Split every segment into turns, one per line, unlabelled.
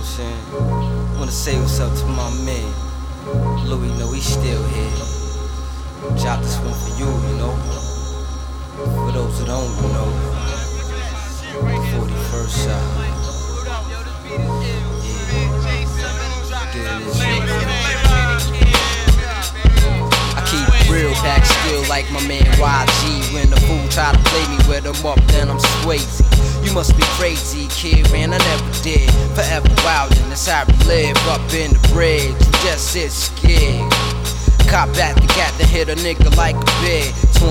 what I'm saying? Wanna say what's up to my man Louis, know he's still here. Drop this one for you, you know. For those who don't know, 41st shot. I keep it real back still like my man YG. When the fool try to play me with him up, then I'm Swayze. You must be crazy, kid, man, I never did. Forever wild, and that's how we live up in the bridge. You just sit scared. Cop back to gat to hit a nigga like a bed.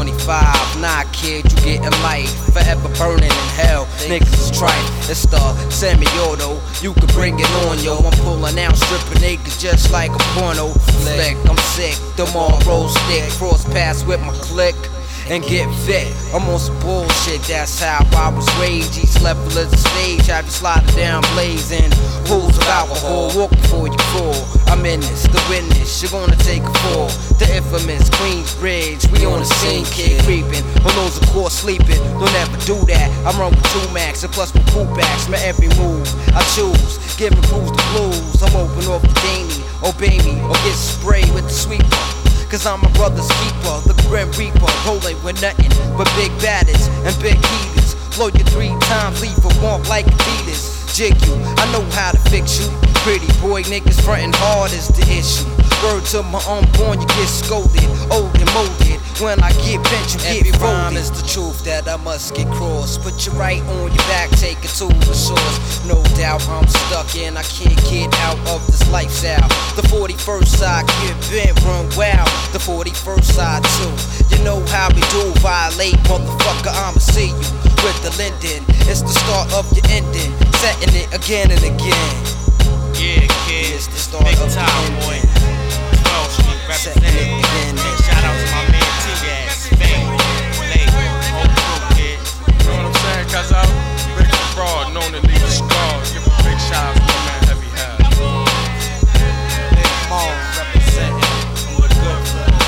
25, nah, kid, you getting light. Forever burning in hell, niggas is trite. It's the semi-auto, you can bring it on, yo. I'm pulling out stripping niggas just like a porno flick. I'm sick, them all roll stick. Cross paths with my click and get fit. I'm on some bullshit, that's how I was raised. Each level of the stage, I be sliding down blazing. Pools of alcohol, walk before you fall. I'm in this, the witness, you're gonna take a fall. The infamous Queensbridge, we on the scene, kid creeping. On those of course sleeping, don't ever do that. I run with 2 max and plus with pullbacks. My every move I choose, giving fools the blues. I'm open off the dainty, obey me or get sprayed with the sweeper. Cause I'm my brother's keeper, the Grim Reaper, rolling with nothing but big badders and big heaters. Blow you 3 times, leave a womp like Adidas. Jig you, I know how to fix you. Pretty boy niggas frontin' hard is the issue. Word to my unborn, you get scolded, old and molded. When I get bent, you get folded. Every rhyme is the truth that I must get crossed. Put you right on your back, take it to the source. No doubt I'm stuck in, I can't get out of this lifestyle. The 41st side, get bent, run wild. The 41st side too. You know how we do, violate, motherfucker, I'ma see you with the Linden. It's the start of your ending, setting it again and again.
Yeah, kid,
it's the start
big
of
time,
your
boy.
ending.
12th Street representing. Big shout out to my man T-Gas, Fame, Late, whole crew, kid.
You know what I'm saying? Cause I'm big fraud, known to leave a scar. Give a big shout out to my man Heavy Hat.
Big Mall representing. I'm the good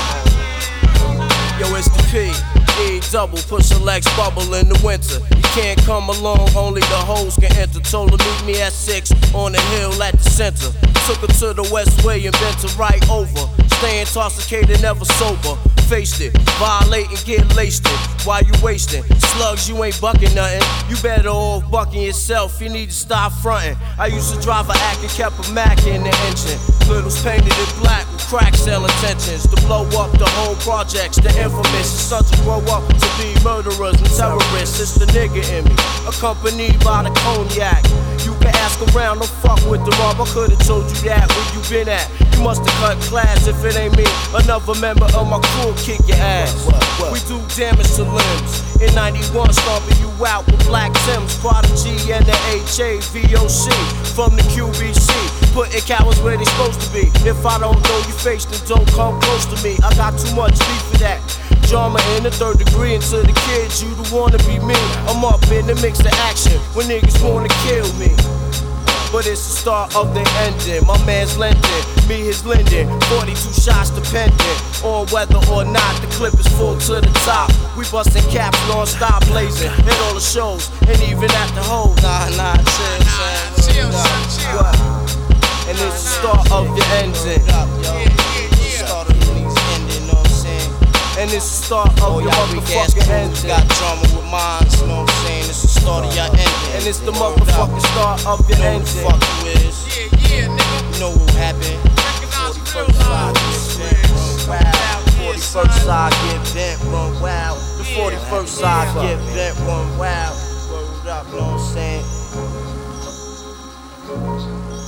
for
Yo, it's the P. E double, push a legs bubble in the winter. You can't come along, only the hoes can enter. Told her meet me at 6 on the hill at the center. Took her to the West Way and bent her right over. Staying intoxicated, never sober. Faced it, violate and get laced it. While you wasting slugs, you ain't bucking nothing. You better off bucking yourself. You need to stop fronting. I used to drive a Act and kept a Mac in the engine. Littles painted in black with crack sale intentions to blow up the whole projects. The infamous sons to grow up to be murderers and terrorists. It's the nigga in me, accompanied by the cognac. You can ask around, don't fuck with the mob. I could've told you that where you been at. You must've cut class if it ain't me. Another member of my crew kick your ass. We do damage to limbs. In 91, stomping you out with Black Timbs, Prodigy and the HAVOC from the QBC. Putting cowards where they supposed to be. If I don't know your face, then don't come close to me. I got too much beef for that. Drama in the 3rd degree, and to the kids, you don't wanna be me. I'm up in the mix of action when niggas wanna kill me. But it's the start of the ending. My man's lending, me his lending. 42 shots dependent on whether or not the clip is full to the top. We busting caps non-stop blazing at all the shows and even at the hoes.
chill.
What? And it's the start of the ending. And it's the start of your motherfucking ending.
Got drama with minds, you know what I'm saying? It's the start of your ending.
And it's the motherfucking start of your ending.
You know who the fuck you is. Yeah, nigga. You know who happened. 41st side get bent, run wild. 41st side get bent, run wild. The 41st side get bent, run wild. Word up, you know what I'm saying?